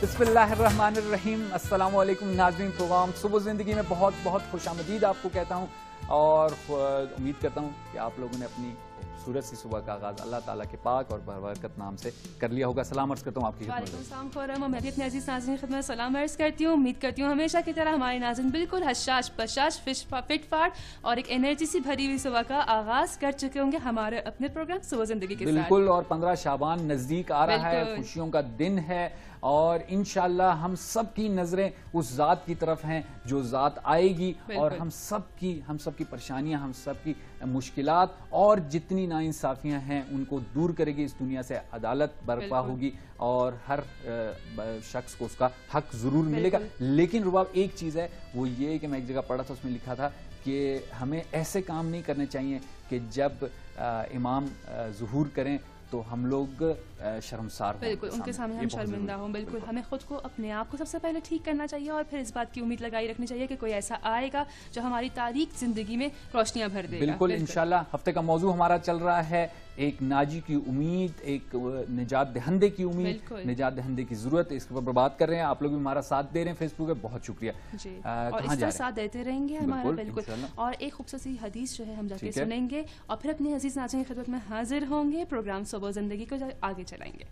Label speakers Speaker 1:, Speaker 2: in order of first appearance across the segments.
Speaker 1: बिस्मिल्लाहिर्रहमानिर्रहीम। अस्सलाम वालेकुम नाज़रीन, प्रोग्राम सुबह ज़िंदगी में बहुत बहुत खुश आमदीद आपको कहता हूँ और उम्मीद करता हूँ कि आप लोगों ने अपनी खूबसूरत सी सुबह का आगाज़ अल्लाह ताला के पाक और बरकत नाम से कर लिया होगा। सलाम अर्ज़ करता हूँ आपकी खिदमत में।
Speaker 2: मैं भी अपने अजीज नाज़रीन की खिदमत सलाम अर्ज़ करती हूँ। उम्मीद करती हूँ हमेशा की तरह हमारे नाज़रीन बिल्कुल हशाश बशाश फिट फाट और एक एनर्जी सी भरी हुई सुबह का आगाज़ कर चुके होंगे हमारे अपने प्रोग्राम सुबह ज़िंदगी के साथ।
Speaker 1: बिल्कुल, और 15 शाबान नज़दीक आ रहा है, खुशियों का दिन है और इंशाअल्लाह हम सब की नजरें उस ज़ात की तरफ हैं जो ज़ात आएगी और हम सब की परेशानियां, हम सब की मुश्किलात और जितनी नाइंसाफियां हैं उनको दूर करेगी। इस दुनिया से अदालत बर्पा होगी और हर शख्स को उसका हक ज़रूर मिलेगा। लेकिन रुबाब एक चीज़ है, वो ये कि मैं एक जगह पढ़ा था, उसमें लिखा था कि हमें ऐसे काम नहीं करने चाहिए कि जब इमाम ज़ुहूर करें तो हम लोग शर्मसार हों,
Speaker 2: बिल्कुल उनके सामने हम शर्मिंदा हों। बिल्कुल हमें खुद को, अपने आप को सबसे पहले ठीक करना चाहिए और फिर इस बात की उम्मीद लगाई रखनी चाहिए कि कोई ऐसा आएगा जो हमारी तारीख जिंदगी में रोशनियां भर देगा।
Speaker 1: बिल्कुल इंशाल्लाह। हफ्ते का मौजू हमारा चल रहा है एक नाजी की उम्मीद, एक निजात दहंदे की उम्मीद, निजात दहंदे की जरूरत। इसके ऊपर बात कर रहे हैं, आप लोग भी हमारा साथ दे रहे हैं फेसबुक पे, बहुत शुक्रिया
Speaker 2: जी। और इस तरह साथ देते रहेंगे हमारा। बिल्कुल। और एक खूबसूरत सी हदीस जो है हम जाके सुनेंगे और फिर अपनी अजीज नाज़रीन की खिदमत में हाजिर होंगे। प्रोग्राम सुबह जिंदगी को आगे चलाएंगे।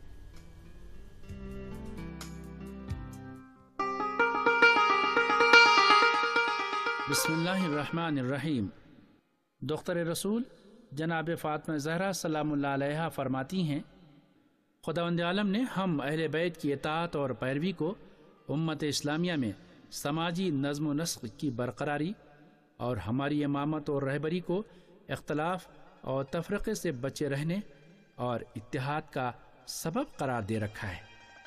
Speaker 3: बिस्मिल्लाहिर्रहमानिर्रहीम। दुख्तर रसूल जनाब फ़ातिमा ज़हरा सलामुल्लाह अलैहा फरमाती हैं, खुदावंद आलम ने हम अहले बैत की इताअत और पैरवी को उम्मत इस्लामिया में समाजी नज़्म व नस्क़ की बरकरारी और हमारी इमामत और रहबरी को इख्तलाफ और तफरक़े से बचे रहने और इत्तिहाद का सबब करार दे रखा है।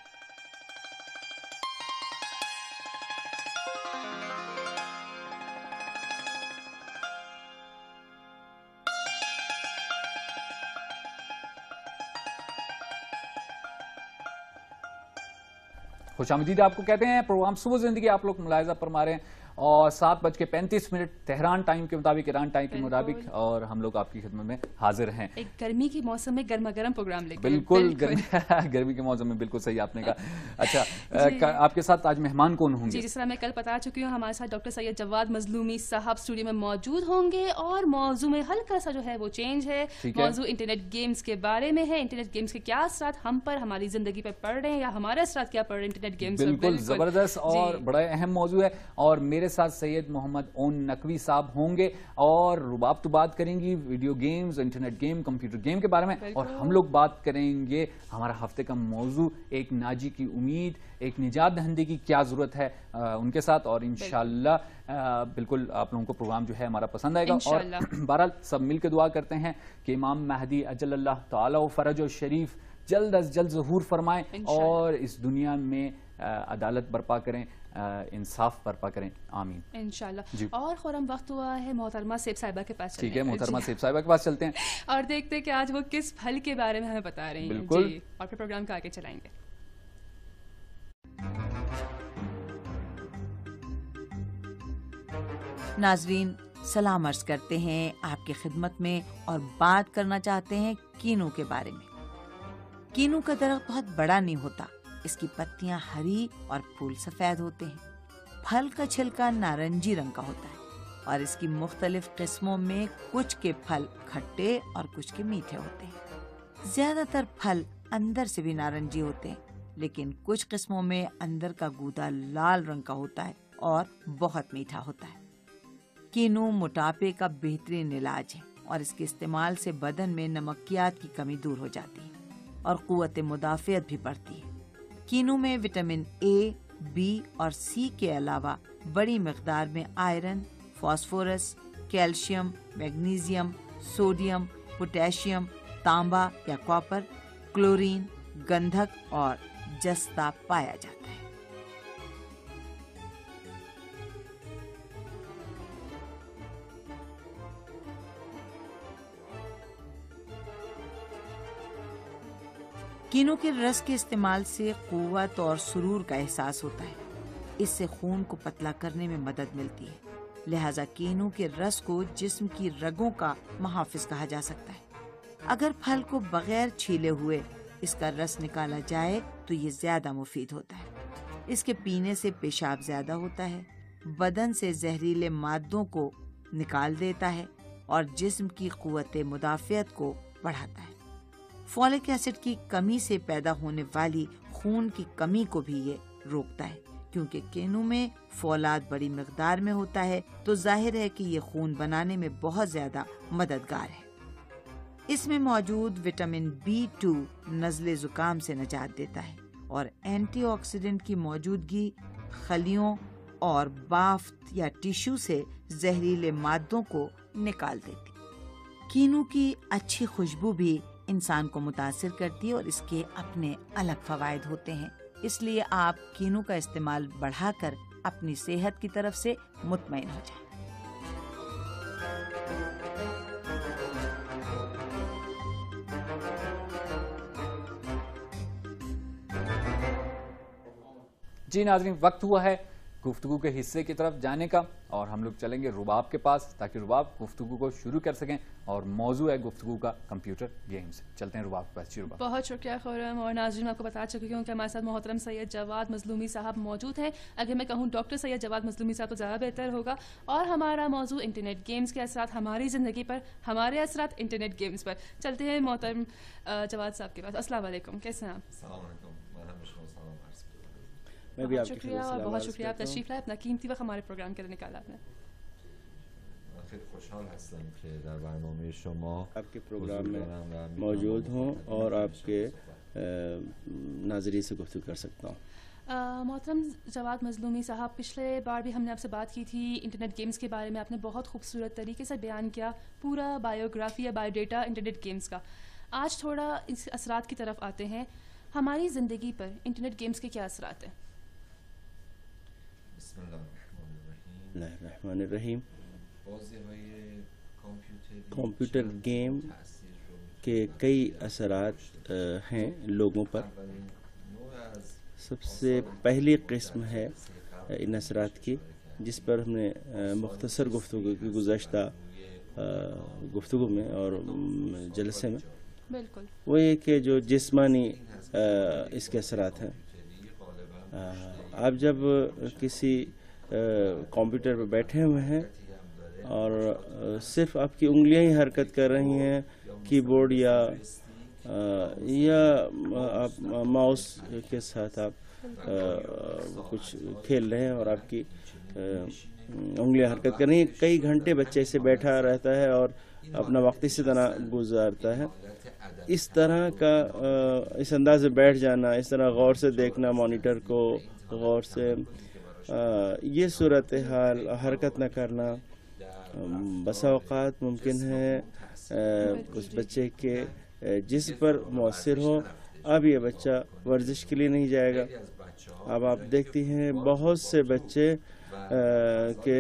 Speaker 1: खुशामदीद आपको कहते हैं। प्रोग्राम सुबह जिंदगी आप लोग मुलाहिजा फरमा रहे हैं और 7:35 तेहरान टाइम के मुताबिक, ईरान टाइम के मुताबिक, और हम लोग आपकी खिदमत में हाजिर हैं।
Speaker 2: एक गर्मी के मौसम में गर्मा गर्म प्रोग्राम लेकर।
Speaker 1: बिल्कुल गर्मी के मौसम में, बिल्कुल सही आपने कहा। अच्छा, आपके साथ आज मेहमान कौन होंगे?
Speaker 2: जी, जिस तरह मैं कल बता चुकी हूँ, हमारे साथ डॉक्टर सैयद जवाद मजलूमी साहब स्टूडियो में मौजूद होंगे और मौजू में हल्का सा जो है वो चेंज है। मौजू इंटरनेट गेम्स के बारे में है। इंटरनेट गेम्स के क्या असरात हम पर, हमारी जिंदगी पर पड़ रहे हैं या हमारे असरात क्या पड़ रहे हैं इंटरनेट गेम्स।
Speaker 1: बिल्कुल जबरदस्त और बड़ा अहम मौजू है। और मेरे साथ सैयद मोहम्मद ओन नकवी साहब होंगे और रुबाब तो बात करेंगी video games, internet game, computer game के बारे में, और हम लोग बात करेंगे हमारा हफ्ते का मौजू एक नाजी की उम्मीद, एक निजात दहंदे की क्या जरूरत है उनके साथ। और इंशाअल्लाह बिल्कुल आप लोगों को प्रोग्राम जो है हमारा पसंद आएगा। और बहरहाल सब मिलकर दुआ करते हैं कि इमाम महदी अजल्लल्लाह ताला फरज और शरीफ जल्द अज जल्द ज़हूर फरमाएं और इस दुनिया में अदालत बर्पा करें, इंसाफ बर्पा करें, आमीन
Speaker 2: इंशाल्लाह। और खुरम वक्त हुआ है मोहतरमा सेब साहिबा के पास।
Speaker 1: ठीक है, मोहतरमा सेब साहिबा के पास चलते हैं
Speaker 2: और देखते हैं कि आज वो किस फल के बारे में हमें बता रही हैं।
Speaker 1: बिल्कुल।
Speaker 2: और फिर प्रोग्राम का आगे चलाएंगे।
Speaker 4: नाजरीन सलाम अर्ज करते हैं आपकी खिदमत में और बात करना चाहते हैं कीनू के बारे में। कीनू का दरख्त बहुत बड़ा नहीं होता, इसकी पत्तियां हरी और फूल सफेद होते हैं। फल का छिलका नारंगी रंग का होता है और इसकी मुख्तलिफ किस्मों में कुछ के फल खट्टे और कुछ के मीठे होते हैं। ज्यादातर फल अंदर से भी नारंगी होते हैं, लेकिन कुछ किस्मों में अंदर का गूदा लाल रंग का होता है और बहुत मीठा होता है। कीनू मोटापे का बेहतरीन इलाज है और इसके इस्तेमाल से बदन में नमकियात की कमी दूर हो जाती है और कुव्वत मुदाफ़ियत भी बढ़ती है। कीनू में विटामिन ए, बी और सी के अलावा बड़ी मिक़दार में iron, phosphorus, calcium, magnesium, sodium, potassium, तांबा या कॉपर, क्लोरीन, गंधक और जस्ता पाया जाता है। कीनू के रस के इस्तेमाल से कुव्वत और सुरूर का एहसास होता है। इससे खून को पतला करने में मदद मिलती है। लिहाजा कीनू के रस को जिस्म की रगों का मुहाफिज कहा जा सकता है। अगर फल को बगैर छीले हुए इसका रस निकाला जाए तो ये ज्यादा मुफीद होता है। اس کے پینے سے پیشاب زیادہ ہوتا ہے، بدن سے زہریلے مادوں کو نکال دیتا ہے اور جسم کی قوت مدافعت کو بڑھاتا ہے۔ فولک ایسڈ کی کمی سے پیدا ہونے والی خون کی کمی کو بھی یہ روکتا ہے، کیونکہ کینو میں فولاد بڑی مقدار میں ہوتا ہے تو ظاہر ہے کہ یہ خون بنانے میں بہت زیادہ مددگار ہے۔ اس میں موجود وٹامن B2 نزلے زکام سے نجات دیتا ہے اور اینٹی آکسیڈنٹ کی موجودگی خلیوں اور بافت یا ٹیشو سے زہریلے مادوں کو نکال دیتی۔ کینو کی اچھی خوشبو بھی انسان کو متاثر کرتی ہے اور اس کے اپنے الگ فوائد ہوتے ہیں، اس لیے آپ کینو کا استعمال بڑھا کر اپنی صحت کی طرف سے مطمئن ہو جائیں۔
Speaker 1: جی ناظرین، وقت ہوا ہے گفتگو کے حصے کی طرف جانے کا اور ہم لوگ چلیں گے رباب کے پاس تاکہ رباب گفتگو کو شروع کر سکیں، اور موضوع ہے گفتگو کا کمپیوٹر گیمز۔ چلتے ہیں رباب کے پاس۔ جی رباب۔
Speaker 2: بہت شکریہ خورم، اور ناظرین میں آپ کو بتا چکی ہوں کہ ہمارے ساتھ محترم سید جواد مظلومی صاحب موجود ہیں۔ اگر میں کہوں ڈاکٹر سید جواد مظلومی صاحب تو زیادہ بہتر ہوگا، اور ہمارا موضوع انٹرنیٹ گیمز کے اثرات ہماری زندگی پر، ہمارے اثرات انٹرنیٹ گیمز پر۔ چلتے ہیں محترم جواد صاحب کے پاس۔ السلام علیکم، کیسے ہیں آپ؟
Speaker 5: السلام علیکم،
Speaker 2: بہت شکریہ، بہت شکریہ آپ تشریف لائے، اپنا قیمتی وقت ہمارے پروگرام کے لیے نکالا آپ نے۔
Speaker 5: خیلی خوشحال هستم که در برنامه شما
Speaker 6: آپ کے پروگرام میں موجود ہوں اور آپ کے ناظرین سے گفتگو کر سکتا ہوں۔
Speaker 2: محترم جواد مظلومی صاحب، پچھلے بار بھی ہم نے آپ سے بات کی تھی انٹرنیٹ گیمز کے بارے میں، آپ نے بہت خوبصورت طریقے سے بیان کیا پورا بایوگرافی یا بایو ڈیٹا انٹرنیٹ گیمز کا۔ آج تھوڑا اس اثرات کی طرف آتے ہیں۔ ہماری زندگی پر انٹرنیٹ گیمز کے کیا اثرات ہیں؟
Speaker 5: بسم اللہ
Speaker 6: الرحمن الرحیم۔
Speaker 5: بازی های
Speaker 6: کمپیوٹر گیم کے کئی اثرات ہیں لوگوں پر۔ سب سے پہلی قسم ہے ان اثرات کی جس پر ہم نے مختصر گفتگو کی گزشتہ گفتگو میں اور جلسے میں،
Speaker 2: بالکل،
Speaker 6: وہ یہ کہ جو جسمانی اس کے اثرات ہیں۔ آپ جب کسی کمپیوٹر پہ بیٹھے ہوئے ہیں اور صرف آپ کی انگلیاں ہی حرکت کر رہی ہیں، کی بورڈ یا آپ ماؤس کے ساتھ آپ کچھ کھیل رہے ہیں اور آپ کی انگلیاں حرکت کر رہی ہیں، کئی گھنٹے بچے اسے بیٹھا رہتا ہے اور اپنا وقت اسی طرح گزارتا ہے۔ اس طرح کا اس انداز میں بیٹھ جانا، اس طرح غور سے دیکھنا مانیٹر کو، غور سے یہ صورتحال، حرکت نہ کرنا، بسا اوقات ممکن ہے اس بچے کے جسم پر مؤثر ہو۔ اب یہ بچہ ورزش کے لیے نہیں جائے گا۔ اب آپ دیکھتی ہیں بہت سے بچے کہ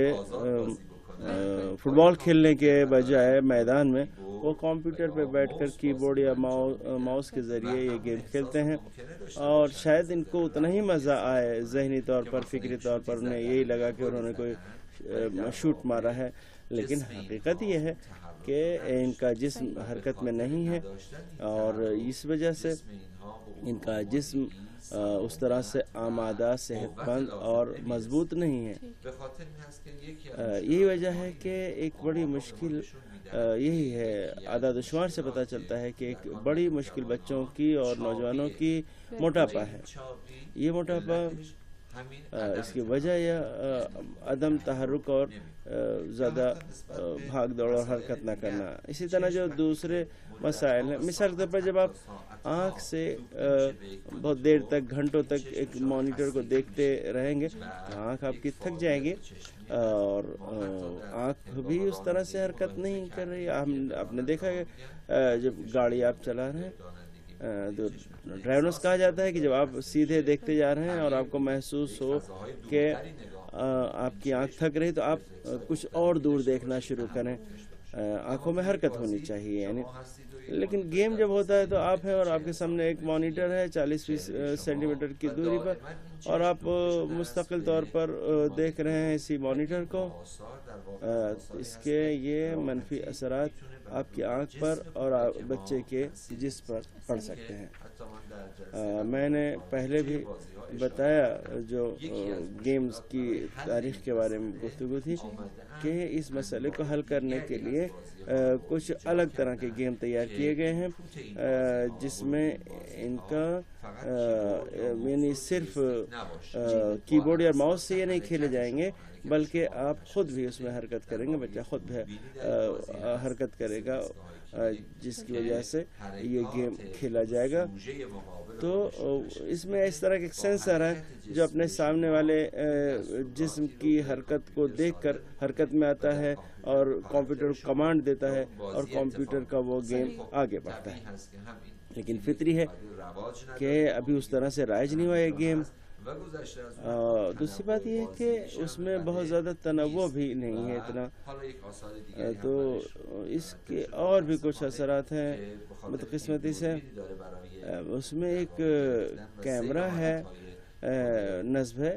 Speaker 6: فٹ بال کھیلنے کے بجائے میدان میں وہ کمپیوٹر پہ بیٹھ کر کی بورڈ یا ماؤس کے ذریعے یہ گیم کھیلتے ہیں، اور شاید ان کو اتنا ہی مزہ آئے ذہنی طور پر، فکری طور پر انہیں یہی لگا کہ انہوں نے کوئی شوٹ مارا ہے، لیکن حقیقت یہ ہے کہ ان کا جسم حرکت میں نہیں ہے، اور اس وجہ سے ان کا جسم اس طرح سے آمادہ، صحت مند اور مضبوط نہیں ہے۔ یہی وجہ ہے کہ ایک بڑی مشکل یہی ہے، اعداد و شمار سے پتہ چلتا ہے کہ ایک بڑی مشکل بچوں کی اور نوجوانوں کی موٹاپا ہے۔ یہ موٹاپا اس کی وجہ یہ عدم تحرک اور زیادہ بھاگ دوڑ اور حرکت نہ کرنا۔ اسی طرح جو دوسرے مسائل ہیں، مثال کے طور پر جب آپ آنکھ سے بہت دیر تک، گھنٹوں تک ایک مانیٹر کو دیکھتے رہیں گے تو آنکھ آپ کی تھک جائے گی، اور آنکھ بھی اس طرح سے حرکت نہیں کر رہی۔ آپ نے دیکھا کہ جب گاڑی آپ چلا رہے ہیں تو ڈرائیوروں سے کہا جاتا ہے کہ جب آپ سیدھے دیکھتے جا رہے ہیں اور آپ کو محسوس ہو کہ آپ کی آنکھ تھک رہی تو آپ کچھ اور دور دیکھنا شروع کریں، آنکھوں میں حرکت ہونی چاہیے یعنی۔ لیکن گیم جب ہوتا ہے تو آپ ہیں اور آپ کے سامنے ایک مانیٹر ہے 40 سینٹی میٹر کی دوری پر، اور آپ مستقل طور پر دیکھ رہے ہیں اسی مانیٹر کو۔ اس کے یہ منفی اثرات آپ کی آنکھ پر اور بچے کے جسم پر پڑ سکتے ہیں۔ میں نے پہلے بھی بتایا جو گیمز کی تاریخ کے بارے میں گفتگو تھی کہ اس مسئلے کو حل کرنے کے لیے کچھ الگ طرح کے گیم تیار کیے گئے ہیں جس میں ان کا یعنی صرف کی بورڈ یا ماؤس سے یہ نہیں کھیلے جائیں گے بلکہ آپ خود بھی اس میں حرکت کریں گے, بچہ خود بھی حرکت کرے گا جس کی وجہ سے یہ گیم کھیلا جائے گا. تو اس میں اس طرح کا ایک سینسر ہے جو اپنے سامنے والے جسم کی حرکت کو دیکھ کر حرکت میں آتا ہے اور کمپیوٹر کو کمانڈ دیتا ہے اور کمپیوٹر کا وہ گیم آگے بڑھتا ہے. لیکن فطری ہے کہ ابھی اس طرح سے رائج نہیں ہوا یہ گیم. دوسری بات یہ ہے کہ اس میں بہت زیادہ تنوع بھی نہیں ہے اتنا, تو اس کے اور بھی کچھ اثرات ہیں بدقسمتی سے. اس میں ایک کیمرہ ہے نصب ہے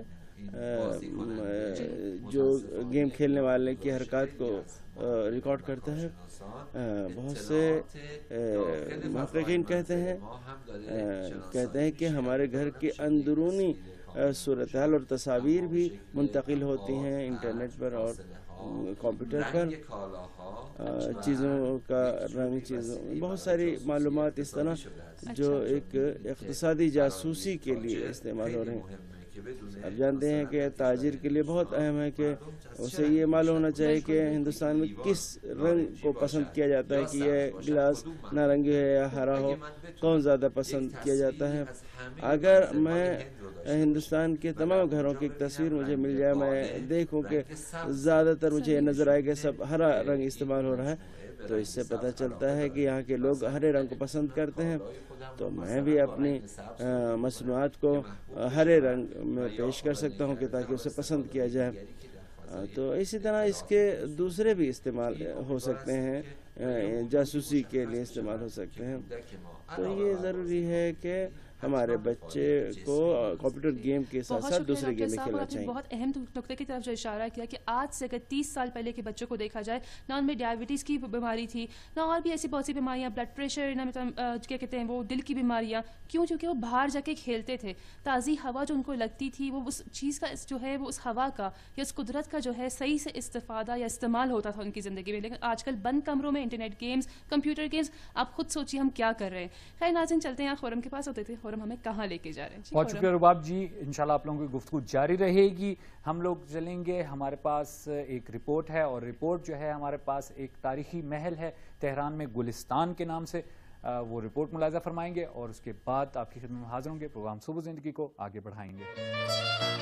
Speaker 6: جو گیم کھیلنے والے کی حرکات کو ریکارڈ کرتا ہے. بہت سے محققین کہتے ہیں کہ ہمارے گھر کے اندرونی صورتحال اور تصاویر بھی منتقل ہوتی ہیں انٹرنیٹ پر اور کمپیوٹر پر, چیزوں کا رنگ, چیزوں بہت ساری معلومات اس طرح جو ایک اقتصادی جاسوسی کے لیے استعمال ہو رہے ہیں. آپ جانتے ہیں کہ تاجر کے لیے بہت اہم ہے کہ اسے یہ معلوم ہونا چاہیے کہ ہندوستان میں کس رنگ کو پسند کیا جاتا ہے, کہ یہ گلاس نارنگی ہے یا ہرا ہو, کون زیادہ پسند کیا جاتا ہے. اگر میں ہندوستان کے تمام گھروں کی ایک تصویر مجھے مل جائے, میں دیکھوں کہ زیادہ تر مجھے یہ نظر آئے کہ سب ہرا رنگ استعمال ہو رہا ہے, تو اس سے پتہ چلتا ہے کہ یہاں کے لوگ ہرے رنگ کو پسند کرتے ہیں. تو میں بھی اپنی مصنوعات کو ہرے رنگ میں پیش کر سکتا ہوں کہ تاکہ اسے پسند کیا جائے. تو اسی طرح اس کے دوسرے بھی استعمال ہو سکتے ہیں, جاسوسی کے لیے استعمال ہو سکتے ہیں. تو یہ ضروری ہے کہ ہمارے بچے کو کمپیوٹر گیم کے ساتھ ساتھ دوسرے گیم میں کھیلنا چاہیے.
Speaker 2: بہت اہم نقطے کی طرف جو اشارہ کیا کہ آج سے اگر 30 سال پہلے کے بچوں کو دیکھا جائے, نہ ان میں ڈائبٹیز کی بیماری تھی, نہ اور بھی ایسی بہت سی بیماریاں, بلڈ پریشر, نہ کیا کہتے ہیں وہ دل کی بیماریاں. کیوں؟ کیونکہ وہ باہر جا کے کھیلتے تھے. تازی ہوا جو ان کو لگتی تھی وہ اس چیز کا جو ہے وہ اس ہوا کا یا اس قدرت کا جو ہے صحیح سے استفادہ یا استعمال ہوتا تھا ان کی زندگی میں. لیکن آج کل بند کمروں میں انٹرنیٹ گیمز, کمپیوٹر گیمز, آپ خود سوچیے ہم کیا کر رہے ہیں. خیر ناظرین, چلتے ہیں خورم کے پاس. ہوتے تھے خورم ہمیں کہاں لے کے جا رہے ہیں.
Speaker 1: بہت شکریہ رباب جی. انشاءاللہ آپ لوگوں کی گفتگو جاری رہے گی. ہم لوگ چلیں گے, ہمارے پاس ایک رپورٹ ہے اور رپورٹ جو ہے ہمارے پاس ایک تاریخی محل ہے تہران میں گلستان کے نام سے, وہ رپورٹ ملاحظہ فرمائیں گے اور اس کے بعد آپ کی خدمت میں حاضر ہوں گے. پروگرام صبح زندگی کو آگے بڑھائیں گے.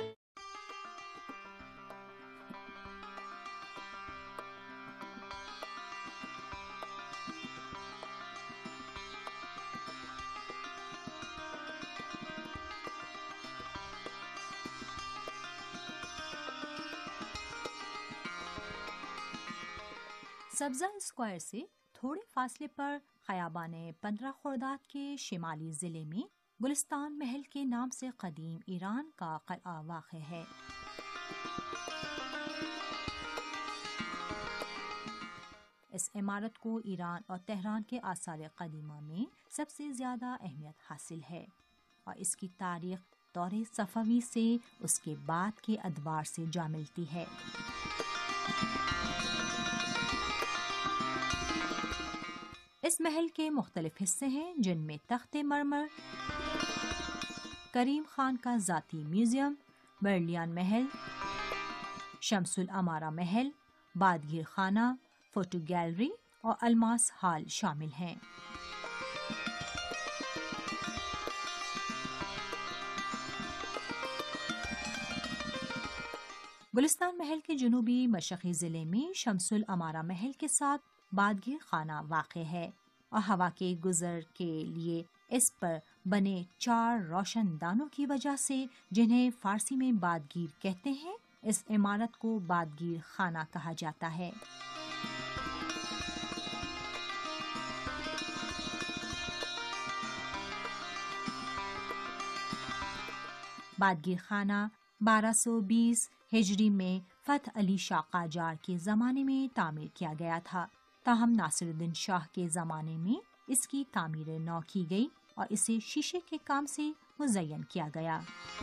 Speaker 7: سبزہ اسکوائر سے تھوڑے فاصلے پر خیابان 15 خرداد کے شمالی ضلع میں گلستان محل کے نام سے قدیم ایران کا قلعہ واقع ہے. اس عمارت کو ایران اور تہران کے آثار قدیمہ میں سب سے زیادہ اہمیت حاصل ہے اور اس کی تاریخ دور صفوی سے اس کے بعد کے ادوار سے جا ملتی ہے. اس محل کے مختلف حصے ہیں جن میں تخت مرمر, کریم خان کا ذاتی میوزیم, برلیان محل, شمس العمارہ محل, بادگیر خانہ, فوٹو گیلری اور الماس ہال شامل ہیں. گلستان محل کے جنوبی مشرقی ضلع میں شمس العمارہ محل کے ساتھ بادگیر خانہ واقع ہے اور ہوا کے گزر کے لیے اس پر بنے 4 روشن دانوں کی وجہ سے, جنہیں فارسی میں بادگیر کہتے ہیں, اس عمارت کو بادگیر خانہ کہا جاتا ہے. بادگیر خانہ 1220 ہجری میں فتح علی شاہ قاجار کے زمانے میں تعمیر کیا گیا تھا. تاہم ناصر الدین شاہ کے زمانے میں اس کی تعمیر نو کی گئی اور اسے شیشے کے کام سے مزین کیا گیا۔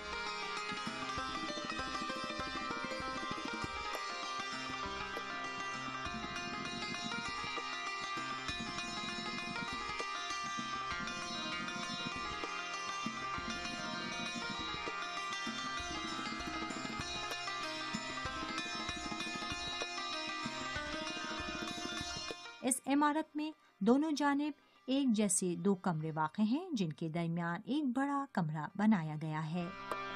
Speaker 7: اس عمارت میں دونوں جانب ایک جیسے 2 کمرے واقع ہیں جن کے درمیان ایک بڑا کمرہ بنایا گیا ہے۔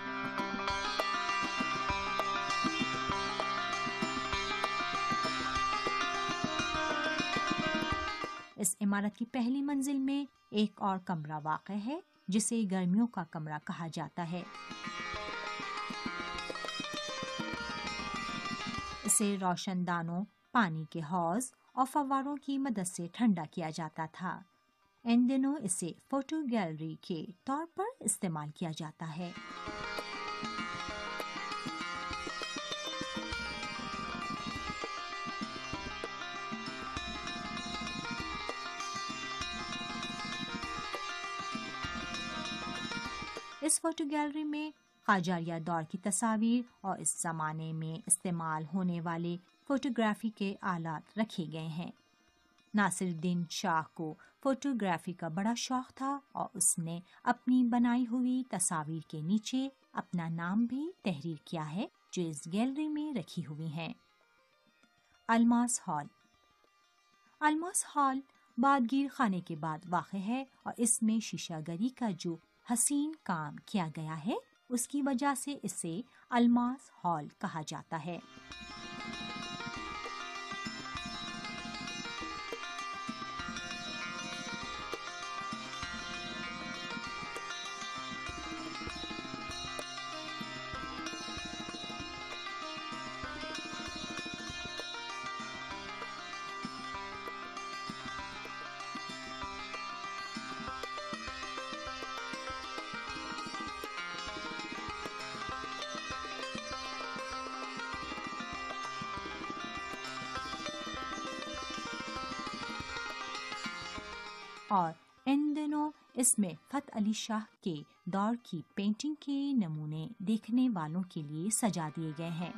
Speaker 7: اس عمارت کی پہلی منزل میں ایک اور کمرہ واقع ہے جسے گرمیوں کا کمرہ کہا جاتا ہے۔ اسے روشن دانوں، پانی کے حوض اور فواروں کی مدد سے ٹھنڈا کیا جاتا تھا۔ ان دنوں اسے فوٹو گیلری کے طور پر استعمال کیا جاتا ہے۔ اس فوٹو گیلری میں قاجاریہ دور کی تصاویر اور اس زمانے میں استعمال ہونے والے فوٹوگرافی کے آلات رکھے گئے ہیں۔ ناصر الدین شاہ کو فوٹوگرافی کا بڑا شوق تھا اور اس نے اپنی بنائی ہوئی تصاویر کے نیچے اپنا نام بھی تحریر کیا ہے جو اس گیلری میں رکھی ہوئی ہیں۔ الماس ہال۔ الماس ہال بادگیر خانے کے بعد واقع ہے اور اس میں شیشہ گری کا جو حسین کام کیا گیا ہے اس کی وجہ سے اسے الماس ہال کہا جاتا ہے۔ اور ان دنوں اس میں فتح علی شاہ کے دور کی پینٹنگ کے نمونے دیکھنے والوں کے لیے سجا دیے گئے ہیں۔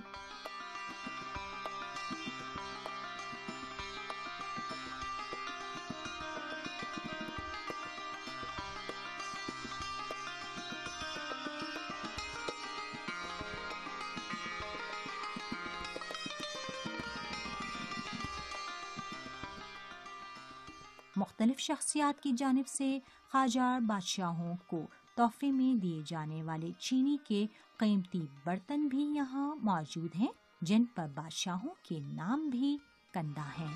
Speaker 7: مختلف شخصیات کی جانب سے قاجار بادشاہوں کو تحفے میں دیے جانے والے چینی کے قیمتی برتن بھی یہاں موجود ہیں جن پر بادشاہوں کے نام بھی کندہ ہیں۔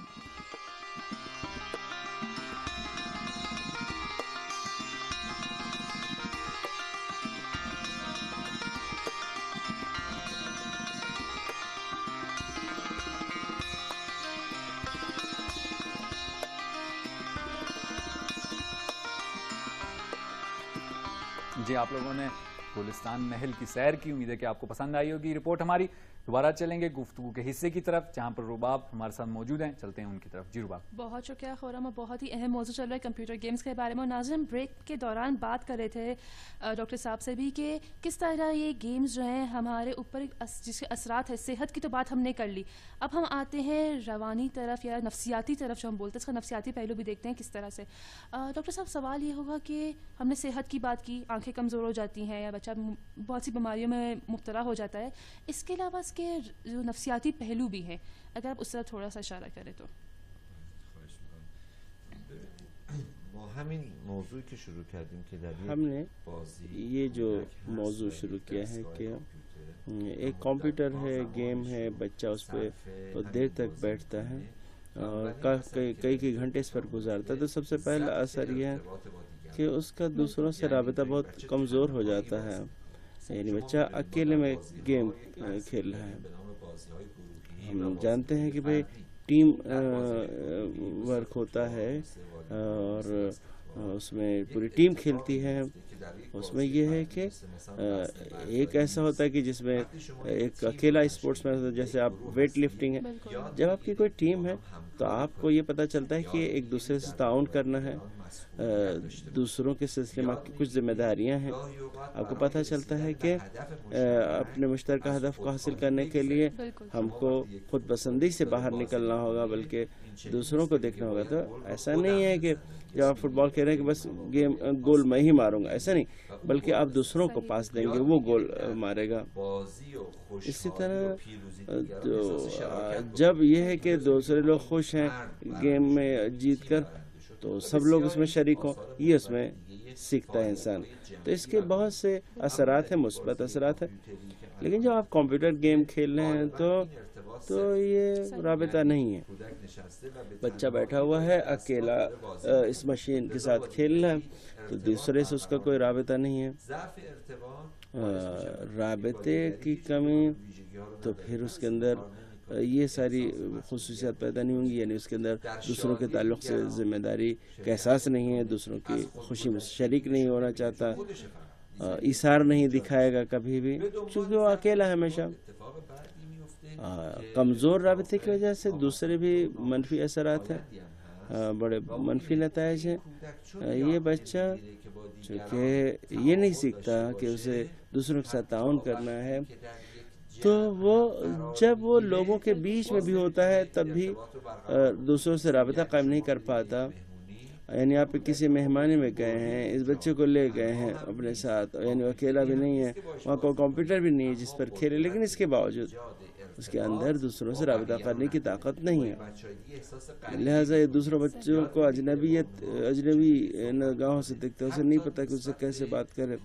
Speaker 1: جی، آپ لوگوں نے گلستان محل کی سیر کی، امید ہے کہ آپ کو پسند آئی ہوگی رپورٹ ہماری۔ دوبارہ چلیں گے گفتگو کے حصے کی طرف جہاں پر رباب ہمارے ساتھ موجود ہیں، چلتے ہیں ان کی طرف۔ جی رباب۔
Speaker 2: بہت شکریہ خورم، اور بہت ہی اہم موضوع چل رہا ہے کمپیوٹر گیمز کے بارے میں، اور ناظرین بریک کے دوران بات کر رہے تھے ڈاکٹر صاحب سے بھی کہ کس طرح یہ گیمز جو ہیں ہمارے اوپر جس کے اثرات ہے، صحت کی تو بات ہم نے کر لی، اب ہم آتے ہیں روانی طرف یا نفسیاتی طرف جو ہم بولتے ہیں، اس کا نفسیاتی پہلو بھی دیکھتے ہیں کس طرح سے۔ ڈاکٹر صاحب سوال یہ ہوگا کہ ہم نے صحت کی بات کی، آنکھیں کمزور ہو جاتی ہیں یا بچہ بہت سی بیماریوں میں مبتلا ہو جاتا ہے، اس کے علاوہ اس کے جو نفسیاتی پہلو بھی ہیں، اگر آپ اس طرح تھوڑا سا اشارہ کریں تو۔
Speaker 5: همین موضوعی که شروع کردیم که در
Speaker 6: ہم نے یہ جو موضوع شروع کیا ہے کہ ایک کمپیوٹر ہے، گیم ہے، بچہ اس پہ بہت دیر تک بیٹھتا ہے اور کئی گھنٹے اس پر گزارتا ہے، تو سب سے پہلا اثر یہ ہے کہ اس کا دوسروں سے رابطہ بہت کمزور ہو جاتا ہے، یعنی بچہ اکیلے میں گیم کھیل رہا ہے۔ ہم جانتے ہیں کہ بھئی ٹیم ورک ہوتا ہے اور اس میں پوری ٹیم کھیلتی ہے، اس میں یہ ہے کہ ایک ایسا ہوتا ہے کہ جس میں ایک اکیلا اسپورٹس مین ہوتا ہے، جیسے آپ ویٹ لفٹنگ ہے، جب آپ کی کوئی ٹیم ہے تو آپ کو یہ پتہ چلتا ہے کہ ایک دوسرے سے تعاون کرنا ہے، دوسروں کے سلسلے میں آپ کی کچھ ذمہ داریاں ہیں. آپ کو پتہ چلتا ہے کہ اپنے مشترکہ ہدف کو حاصل کرنے کے لیے ہم کو خود پسندی سے باہر نکلنا ہوگا، بلکہ دوسروں کو دیکھنا ہوگا. تو ایسا نہیں ہے کہ جب آپ فٹ بال کھیل رہے ہیں کہ بس گول میں ہی ماروں گا، ایسا نہیں، بلکہ آپ دوسروں کو پاس دیں گے، وہ گول مارے گا. اسی طرح جب یہ ہے کہ دوسرے لوگ خوش ہیں گیم میں جیت کر تو سب لوگ اس میں شریک ہوں، یہ اس میں سیکھتا ہے انسان. تو اس کے بہت سے اثرات ہیں، مثبت اثرات ہیں. لیکن جب آپ کمپیوٹر گیم کھیل رہے ہیں تو یہ رابطہ نہیں ہے. بچہ بیٹھا ہوا ہے اکیلا اس مشین کے ساتھ کھیل رہا ہے، تو دوسرے سے اس کا کوئی رابطہ نہیں ہے. رابطے کی کمی تو پھر اس کے اندر یہ ساری خصوصیات پیدا نہیں ہوں گی، یعنی اس کے اندر دوسروں کے تعلق سے ذمہ داری کا احساس نہیں ہے، دوسروں کی خوشی میں شریک نہیں ہونا چاہتا، ایثار نہیں دکھائے گا کبھی بھی، چونکہ وہ اکیلا ہے ہمیشہ. کمزور رابطے کی وجہ سے دوسرے بھی منفی اثرات ہیں، بڑے منفی نتائج ہیں. یہ بچہ چونکہ یہ نہیں سیکھتا کہ اسے دوسروں کے ساتھ تعاون کرنا ہے، تو وہ جب وہ لوگوں کے بیچ میں بھی ہوتا ہے تب بھی دوسروں سے رابطہ قائم نہیں کر پاتا. یعنی آپ کسی مہمانی میں گئے ہیں، اس بچے کو لے گئے ہیں اپنے ساتھ، یعنی وہ اکیلا بھی نہیں ہے، وہاں کوئی کمپیوٹر بھی نہیں ہے جس پر کھیلے، لیکن اس کے باوجود اس کے اندر دوسروں سے رابطہ کرنے کی طاقت نہیں ہے. لہٰذا یہ دوسروں بچوں کو اجنبی نگاہوں سے دیکھتا ہے، اسے نہیں پتا کہ اسے کیسے بات کرے،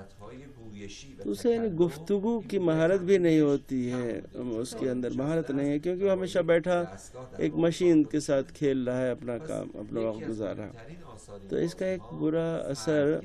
Speaker 6: تو اسے یعنی گفتگو کی مہارت بھی نہیں ہوتی ہے، اس کے اندر مہارت نہیں ہے، کیونکہ وہ ہمیشہ بیٹھا ایک مشین کے ساتھ کھیل رہا ہے، اپنا کام اپنا وقت گزار رہا ہے. تو اس کا ایک برا اثر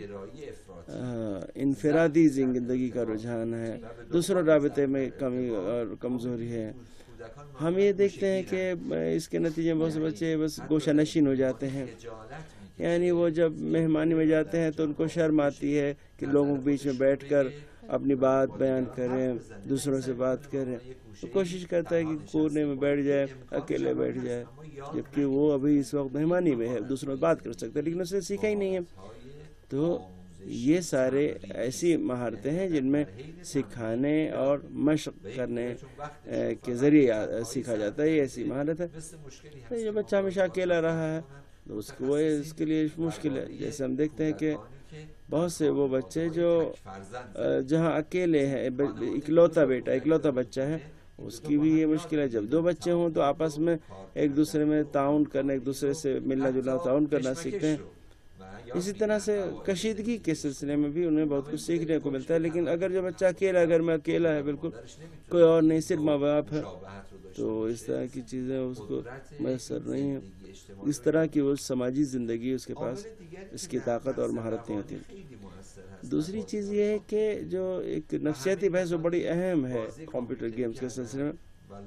Speaker 6: انفرادی زندگی کا رجحان ہے، دوسروں رابطے میں کمی اور کمزوری ہے. ہم یہ دیکھتے ہیں کہ اس کے نتیجے میں بہت سے بچے بس گوشہ نشین ہو جاتے ہیں، یعنی وہ جب مہمانی میں جاتے ہیں تو ان کو شرم آتی ہے کہ لوگوں کے بیچ میں بیٹھ کر اپنی بات بیان کریں، دوسروں سے بات کریں. تو کوشش کرتا ہے کہ کونے میں بیٹھ جائے، اکیلے بیٹھ جائے، جبکہ وہ ابھی اس وقت مہمانی میں ہے، دوسروں سے بات کر سکتا ہے، لیکن اسے سیکھا ہی نہیں ہے. تو یہ سارے ایسی مہارتیں ہیں جن میں سکھانے اور مشق کرنے کے ذریعے سیکھا جاتا ہے. یہ ایسی مہارت ہے. جو بچہ ہمیشہ اکیلا رہا ہے تو اس کے لیے مشکل ہے. جیسے ہم دیکھتے ہیں کہ بہت سے وہ بچے جو جہاں اکیلے ہیں، اکلوتا بچہ ہے، اس کی بھی یہ مشکل ہے. جب دو بچے ہوں تو آپس میں ایک دوسرے میں تعاون کرنا، ایک دوسرے سے ملنا جلنا، تعاون کرنا سیکھتے ہیں. اسی طرح سے کشیدگی کے سلسلے میں بھی انہیں بہت کچھ سیکھنے کو ملتا ہے. لیکن اگر جو بچہ اکیلا، اگر میں اکیلا ہے، بالکل کوئی اور نہیں، صرف ماں باپ ہے، تو اس طرح کی چیزیں اس کو میسر نہیں ہیں. اس طرح کی وہ سماجی زندگی اس کے پاس اس کی طاقت اور مہارت نہیں ہوتی. دوسری چیز یہ ہے کہ جو ایک نفسیاتی بحث وہ بڑی اہم ہے کمپیوٹر گیمز کے سلسلے میں.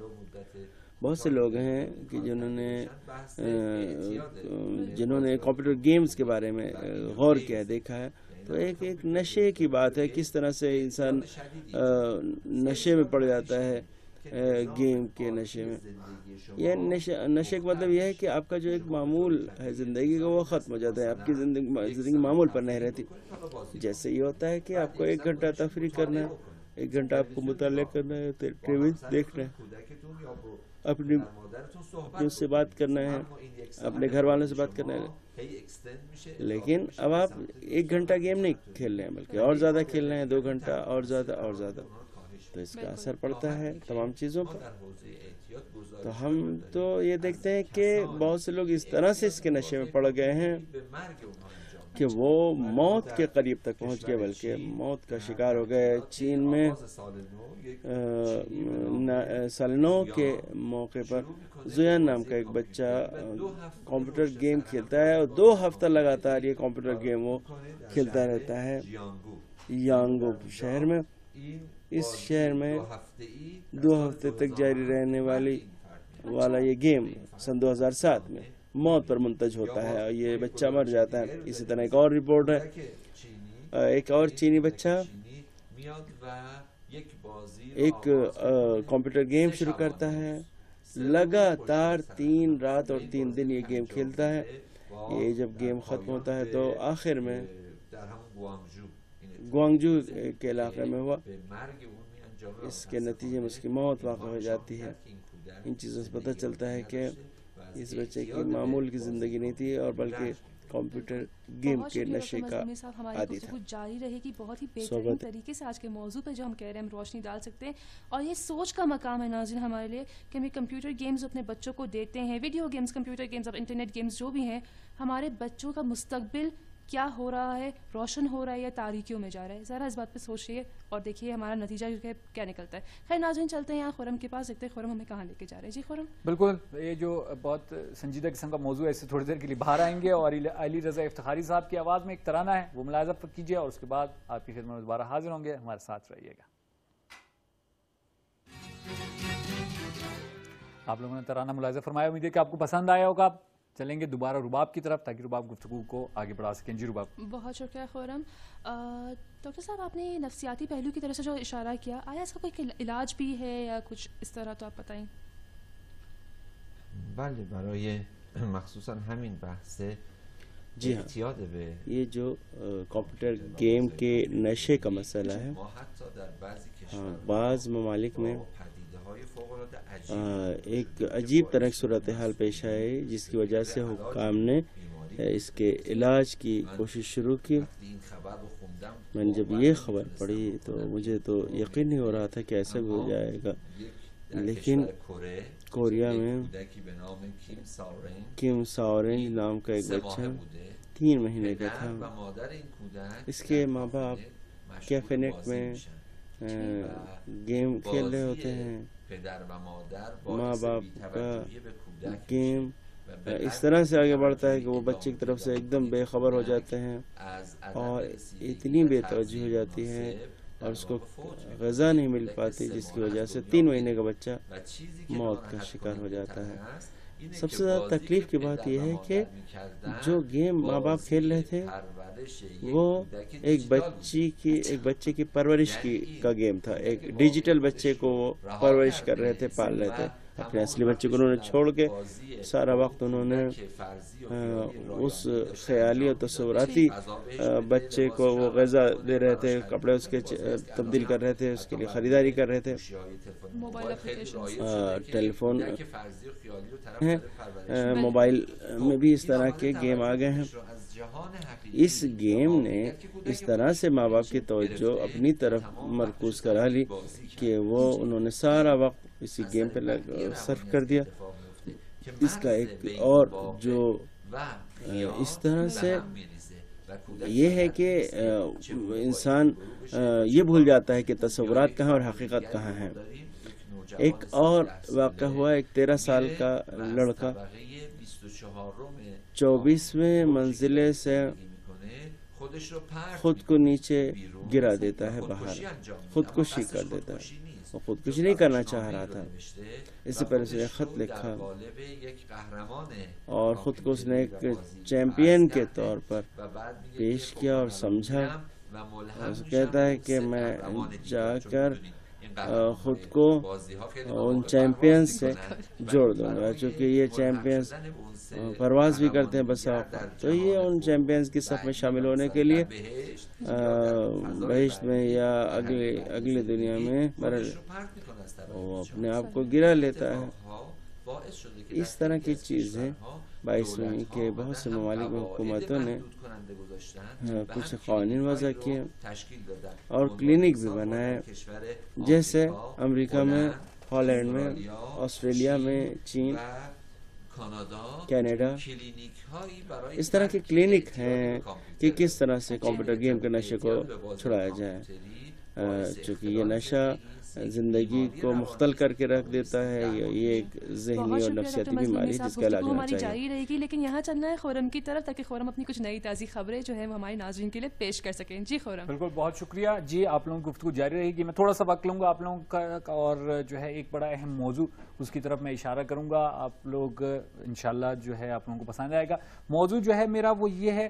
Speaker 6: بہت سے لوگ ہیں کہ جنہوں نے کمپیوٹر گیمز کے بارے میں غور کیا، دیکھا ہے، تو ایک نشے کی بات ہے، کس طرح سے انسان نشے میں پڑ جاتا ہے، گیم کے نشے میں. یہ نشے کا مطلب یہ ہے کہ آپ کا جو ایک معمول ہے زندگی کا وہ ختم ہو جاتا ہے، آپ کی زندگی معمول پر نہیں رہتی. جیسے یہ ہوتا ہے کہ آپ کو 1 گھنٹہ تفریح کرنا ہے، 1 گھنٹہ آپ کو مطالعہ کرنا ہے، ٹی وی دیکھنا ہے، اپنی اس سے بات کرنا ہے، اپنے گھر والوں سے بات کرنا ہے. لیکن اب آپ 1 گھنٹہ گیم نہیں کھیل رہے ہیں، بلکہ اور زیادہ کھیل رہے ہیں، 2 گھنٹہ اور زیادہ. تو اس کا اثر پڑتا ہے تمام چیزوں پر. تو ہم تو یہ دیکھتے ہیں کہ بہت سے لوگ اس طرح سے اس کے نشے میں پڑ گئے ہیں کہ وہ موت کے قریب تک پہنچ گئے، بلکہ موت کا شکار ہو گئے. چین میں سال 9 کے موقع پر زیان نام کا ایک بچہ کمپیوٹر گیم کھیلتا ہے، اور 2 ہفتہ لگاتار یہ کمپیوٹر گیم وہ کھیلتا رہتا ہے یانگو شہر میں. اس شہر میں 2 ہفتے تک جاری رہنے والا یہ گیم سن 2007 میں موت پر منتج ہوتا ہے، اور یہ بچہ مر جاتا ہے. اسی طرح ایک اور رپورٹ ہے، ایک اور چینی بچہ ایک کمپیوٹر گیم شروع کرتا ہے لگاتار 3 رات اور 3 دن یہ گیم کھیلتا ہے. یہ جب گیم ختم ہوتا ہے تو آخر میں گوانگجو کے علاقے میں ہوا. اس کے نتیجے میں اس کی موت واقع ہو جاتی ہے. ان چیزوں سے پتہ چلتا ہے کہ اس بچے کی معمول کی زندگی نہیں تھی اور بلکہ کمپیوٹر گیم کے نشے کا عادی تھا.
Speaker 2: جاری رہے گی بہت ہی بہترین طریقے سے آج کے موضوع پہ جو ہم کہہ رہے ہیں ہم روشنی ڈال سکتے ہیں. اور یہ سوچ کا مقام ہے ناظرین ہمارے لیے کہ ہم کمپیوٹر گیمز اپنے بچوں کو دیتے ہیں. ویڈیو گیمز، کمپیوٹر گیمز اور انٹرنیٹ گیمز جو بھی ہیں، ہمارے بچوں کا مستقبل کیا ہو رہا ہے، روشن ہو رہا ہے یا تاریکیوں میں جا رہا ہے. ذرا اس بات پہ سوچیے اور دیکھیے ہمارا نتیجہ جو ہے کیا نکلتا ہے. خیر ناظرین چلتے ہیں یہاں خرم کے پاس، دیکھتے ہیں خرم ہمیں کہاں لے کے جا رہے ہیں. جی خرم.
Speaker 1: بالکل، یہ جو بہت سنجیدہ قسم کا موضوع ہے اس سے تھوڑی دیر کے لیے باہر آئیں گے اور علی رضا افتخاری صاحب کی آواز میں ایک ترانہ ہے وہ ملاحظہ کیجیے اور اس کے بعد آپ کی خدمت میں دوبارہ حاضر ہوں گے. ہمارے ساتھ رہیے گا. آپ لوگوں نے ترانہ ملاحظہ فرمایا، امید ہے کہ آپ کو پسند آیا ہوگا. چلیں گے دوبارہ رباب کی طرف تاکہ رباب گفتگو کو آگے بڑھا سکیں. جی رباب.
Speaker 2: بہت شکریہ خورم. ڈاکٹر صاحب آپ نے نفسیاتی پہلو کی طرف سے جو اشارہ کیا، آیا اس کا کوئی علاج بھی ہے یا کچھ اس طرح، تو آپ بتائیں.
Speaker 5: بله برای مخصوصا همین بحث
Speaker 6: جی ہاں، یہ جو کمپیوٹر گیم کے نشے کا مسئلہ ہے، بعض ممالک میں ایک عجیب طرح کی صورتحال پیش آئی جس کی وجہ سے حکام نے اس کے علاج کی کوشش شروع کی. میں نے جب یہ خبر پڑھی تو مجھے تو یقین نہیں ہو رہا تھا کہ ایسا بھی ہو جائے گا، لیکن کوریا میں کیم ساورنج نام کا ایک بچہ 3 مہینے کا تھا. اس کے ماں باپ کیفے-نیٹ میں گیم کھیل رہے ہوتے ہیں. ماں باپ کا گیم اس طرح سے آگے بڑھتا ہے کہ وہ بچے کی طرف سے ایک دم بے خبر ہو جاتے ہیں اور اتنی بے توجہ ہو جاتی ہے اور اس کو غذا نہیں مل پاتی، جس کی وجہ سے 3 مہینے کا بچہ موت کا شکار ہو جاتا ہے. سب سے زیادہ تکلیف کی بات یہ ہے کہ جو گیم ماں باپ کھیل رہے تھے وہ ایک بچے کی پرورش کا گیم تھا. ایک ڈیجیٹل بچے کو وہ پرورش کر رہے تھے، پال رہے تھے. اپنے اصلی بچے کو انہوں نے چھوڑ کے سارا وقت انہوں نے اس خیالی اور تصوراتی بچے کو وہ غذا دے رہے تھے، کپڑے اس کے تبدیل کر رہے تھے، اس کے لیے خریداری کر رہے تھے. ٹیلی فون ہیں، موبائل میں بھی اس طرح کے گیم آ گئے ہیں. اس گیم نے اس طرح سے ماں باپ کی توجہ اپنی طرف مرکوز کرا لی کہ وہ انہوں نے سارا وقت اسی گیم پہ صرف کر دیا. اس کا ایک اور جو اس طرح سے یہ ہے کہ انسان یہ بھول جاتا ہے کہ تصورات کہاں اور حقیقت کہاں ہے. ایک اور واقعہ ہوا، ایک 13 سال کا لڑکا 24ویں منزلے سے خود کو نیچے گرا دیتا ہے، باہر خودکشی کر دیتا ہے. وہ خودکشی نہیں کرنا چاہ رہا تھا، اس سے پہلے اس نے خط لکھا اور خود کو اس نے ایک چیمپئن کے طور پر پیش کیا اور سمجھا. کہتا ہے کہ میں جا کر خود کو ان چیمپئنز سے جوڑ دوں گا، چونکہ یہ چیمپئنز پرواز بھی کرتے ہیں بسا اوقات، تو یہ ان چیمپئنز کی صف میں شامل ہونے کے لیے بہشت میں یا اگلی دنیا میں وہ اپنے آپ کو گرا لیتا ہے. اس طرح کی چیزیں باعث ہوئی کہ بہت سے ممالک میں حکومتوں نے کچھ قوانین وضع کیے اور کلینک بھی بنائے، جیسے امریکہ میں، ہالینڈ میں، آسٹریلیا میں، چین، کینیڈا. اس طرح کے کلینک ہیں کہ کس طرح سے کمپیوٹر گیم کے نشے کو چھڑایا جائے، چونکہ یہ نشہ زندگی کو مختل کر کے رکھ دیتا ہے. یہ ایک ذہنی اور نفسیاتی بیماری جس کا علاج ہونا چاہیے.
Speaker 2: جاری رہے گی، لیکن یہاں چلنا ہے خورم کی طرف تاکہ خورم اپنی کچھ نئی تازی خبریں جو ہیں وہ ہمارے ناظرین کے لیے پیش کر سکیں. جی خورم.
Speaker 1: بالکل، بہت شکریہ. جی آپ لوگوں کی گفتگو جاری رہے گی. میں تھوڑا سا وقت لوں گا آپ لوگوں کا اور جو ہے ایک بڑا اہم موضوع اس کی طرف میں اشارہ کروں گا. آپ لوگ انشاءاللہ جو ہے آپ لوگوں کو پسند آئے گا. موضوع جو ہے میرا وہ یہ ہے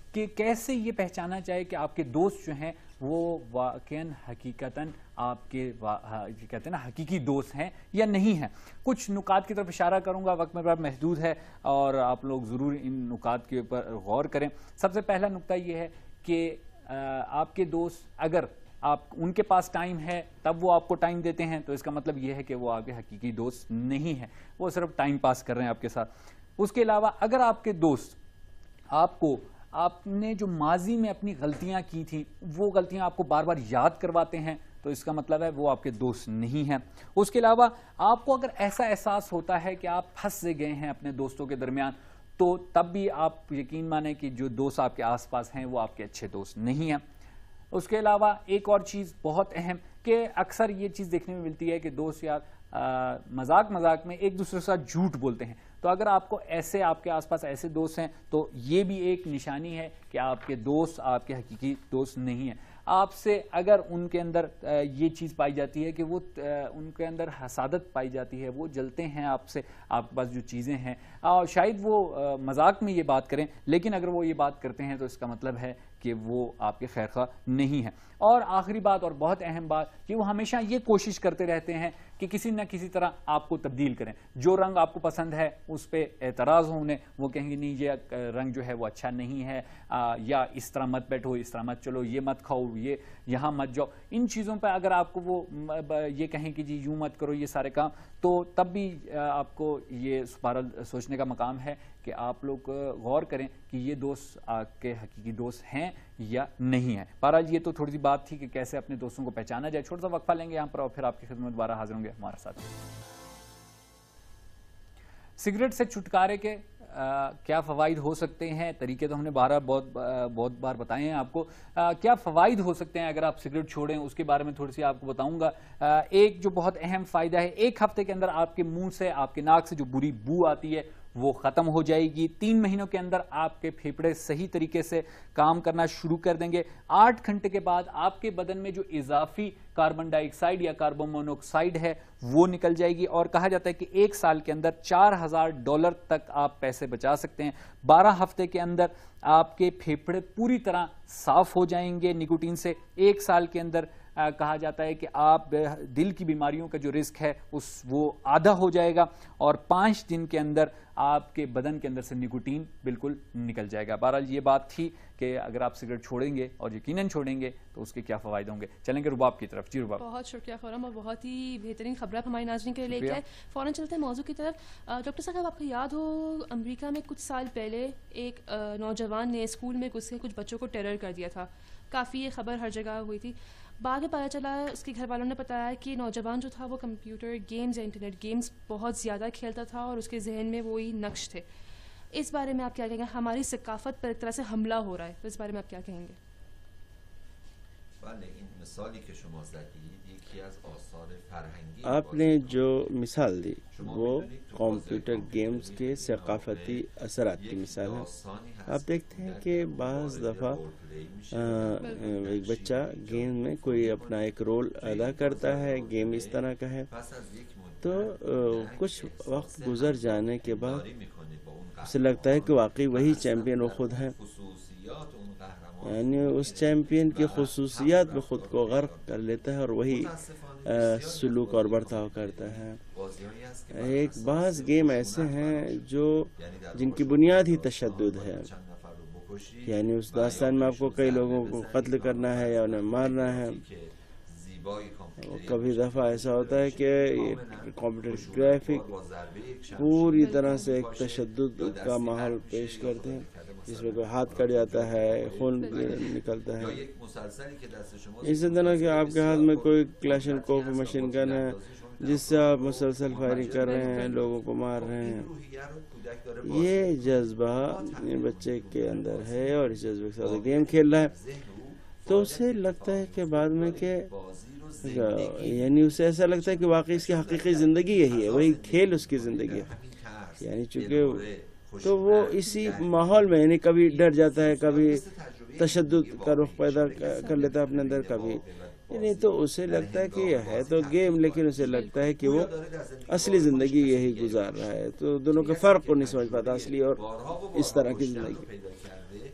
Speaker 1: کہ کیسے یہ پہچانا چاہے کہ آپ کے دوست جو ہیں وہ واقعاً حقیقتاً آپ کے کہتے ہیں نا حقیقی دوست ہیں یا نہیں ہیں. کچھ نکات کی طرف اشارہ کروں گا، وقت میں بڑا محدود ہے اور آپ لوگ ضرور ان نکات کے اوپر غور کریں. سب سے پہلا نکتہ یہ ہے کہ آپ کے دوست اگر آپ ان کے پاس ٹائم ہے تب وہ آپ کو ٹائم دیتے ہیں تو اس کا مطلب یہ ہے کہ وہ آپ کے حقیقی دوست نہیں ہیں، وہ صرف ٹائم پاس کر رہے ہیں آپ کے ساتھ. اس کے علاوہ اگر آپ کے دوست آپ نے جو ماضی میں اپنی غلطیاں کی تھیں وہ غلطیاں آپ کو بار بار یاد کرواتے ہیں تو اس کا مطلب ہے وہ آپ کے دوست نہیں ہیں. اس کے علاوہ آپ کو اگر ایسا احساس ہوتا ہے کہ آپ پھنس سے گئے ہیں اپنے دوستوں کے درمیان تو تب بھی آپ یقین مانیں کہ جو دوست آپ کے آس پاس ہیں وہ آپ کے اچھے دوست نہیں ہیں. اس کے علاوہ ایک اور چیز بہت اہم کہ اکثر یہ چیز دیکھنے میں ملتی ہے کہ دوست یار مذاق میں ایک دوسرے کے ساتھ جھوٹ بولتے ہیں. تو اگر آپ کو ایسے آپ کے آس پاس ایسے دوست ہیں تو یہ بھی ایک نشانی ہے کہ آپ کے دوست آپ کے حقیقی دوست نہیں ہیں. آپ سے اگر ان کے اندر یہ چیز پائی جاتی ہے کہ وہ ان کے اندر حسادت پائی جاتی ہے، وہ جلتے ہیں آپ سے، آپ کے پاس جو چیزیں ہیں، اور شاید وہ مذاق میں یہ بات کریں لیکن اگر وہ یہ بات کرتے ہیں تو اس کا مطلب ہے کہ وہ آپ کے خیر خواہ نہیں ہیں. اور آخری بات اور بہت اہم بات کہ وہ ہمیشہ یہ کوشش کرتے رہتے ہیں کہ کسی نہ کسی طرح آپ کو تبدیل کریں. جو رنگ آپ کو پسند ہے اس پہ اعتراض ہو انہیں، وہ کہیں گے نہیں یہ رنگ جو ہے وہ اچھا نہیں ہے، یا اس طرح مت بیٹھو، اس طرح مت چلو، یہ مت کھاؤ، یہ یہاں مت جاؤ. ان چیزوں پہ اگر آپ کو وہ یہ کہیں کہ جی یوں مت کرو یہ سارے کام، تو تب بھی آپ کو یہ سوچنے کا مقام ہے کہ آپ لوگ غور کریں کہ یہ دوست آپ کے حقیقی دوست ہیں یا نہیں ہیں. بہرحال یہ تو تھوڑی سی بات تھی کہ کیسے اپنے دوستوں کو پہچانا جائے. چھوٹا سا وقفہ لیں گے یہاں پر اور پھر آپ کی خدمت دوبارہ حاضر ہوں گے ہمارے ساتھ. سگریٹ سے چھٹکارے کے کیا فوائد ہو سکتے ہیں؟ طریقے تو ہم نے بہت بار بتائے ہیں آپ کو. کیا فوائد ہو سکتے ہیں اگر آپ سگریٹ چھوڑیں، اس کے بارے میں تھوڑی سی آپ کو بتاؤں گا. ایک جو بہت اہم فائدہ ہے، 1 ہفتے کے اندر آپ کے منہ سے، آپ کے ناک سے جو بری بو آتی ہے وہ ختم ہو جائے گی. 3 مہینوں کے اندر آپ کے پھیپھڑے صحیح طریقے سے کام کرنا شروع کر دیں گے. 8 گھنٹے کے بعد آپ کے بدن میں جو اضافی کاربن ڈائی آکسائڈ یا کاربن مونوکسائڈ ہے وہ نکل جائے گی. اور کہا جاتا ہے کہ 1 سال کے اندر $4000 تک آپ پیسے بچا سکتے ہیں. 12 ہفتے کے اندر آپ کے پھیپھڑے پوری طرح صاف ہو جائیں گے نکوٹین سے. 1 سال کے اندر کہا جاتا ہے کہ آپ دل کی بیماریوں کا جو رسک ہے وہ آدھا ہو جائے گا. اور 5 دن کے اندر آپ کے بدن کے اندر سے نکوٹین بالکل نکل جائے گا. بہرحال یہ بات تھی کہ اگر آپ سگریٹ چھوڑیں گے اور یقیناً چھوڑیں گے تو اس کے کیا فوائد ہوں گے. چلیں گے رباب کی طرف. جی رباب.
Speaker 2: بہت شکریہ خورم، اور بہت ہی بہترین خبر آپ ہمارے ناظرین کے لیے لے کے آئے. فوراً چلتے ہیں موضوع کی طرف. ڈاکٹر صاحب آپ کو یاد ہو امریکہ میں کچھ سال پہلے ایک نوجوان نے اسکول میں گھس کے کچھ بچوں کو ٹیرر کر دیا تھا. کافی یہ خبر ہر جگہ ہوئی تھی. بعد میں پتہ چلا ہے، اس کے گھر والوں نے بتایا کہ نوجوان جو تھا وہ کمپیوٹر گیمز یا انٹرنیٹ گیمز بہت زیادہ کھیلتا تھا اور اس کے ذہن میں وہی نقش تھے. اس بارے میں آپ کیا کہیں گے؟ ہماری ثقافت پر ایک طرح سے حملہ ہو رہا ہے، تو اس بارے میں آپ کیا کہیں گے؟
Speaker 6: آپ نے جو مثال دی وہ کمپیوٹر گیمز کے ثقافتی اثرات کی مثال ہے. آپ دیکھتے ہیں کہ بعض دفعہ ایک بچہ گیم میں کوئی اپنا ایک رول ادا کرتا ہے، گیم اس طرح کا ہے، تو کچھ وقت گزر جانے کے بعد اسے لگتا ہے کہ واقعی وہی چیمپئن وہ خود ہیں، یعنی اس چیمپئن کی خصوصیات میں خود کو غرق کر لیتا ہے اور وہی سلوک اور برتاؤ کرتا ہے. ایک بعض گیم ایسے ہیں جن کی بنیاد ہی تشدد ہے، یعنی اس داستان میں آپ کو کئی لوگوں کو قتل کرنا ہے یا انہیں مارنا ہے. کبھی دفعہ ایسا ہوتا ہے کہ کمپیوٹر گرافک پوری طرح سے ایک تشدد کا ماحول پیش کرتے ہیں، جس میں کوئی ہاتھ کٹ جاتا ہے، خون نکلتا ہے. اسی طرح کہ آپ کے ہاتھ میں کوئی کلاشنکوف مشین گن ہے جس سے آپ مسلسل فائرنگ کر رہے ہیں، لوگوں کو مار رہے ہیں. یہ جذبہ بچے کے اندر ہے اور اس جذبے کے ساتھ گیم کھیل رہا ہے، تو اسے لگتا ہے کہ بعد میں کہ یعنی اسے ایسا لگتا ہے کہ واقعی اس کی حقیقی زندگی یہی ہے، وہی کھیل اس کی زندگی ہے. یعنی چونکہ تو وہ اسی ماحول میں یعنی کبھی ڈر جاتا ہے، کبھی تشدد کا رخ پیدا کر لیتا ہے اپنے اندر، کبھی یعنی تو اسے لگتا ہے کہ یہ ہے تو گیم، لیکن اسے لگتا ہے کہ وہ اصلی زندگی یہی گزار رہا ہے. تو دونوں کے فرق کو نہیں سمجھ پاتا، اصلی اور اس طرح کی زندگی.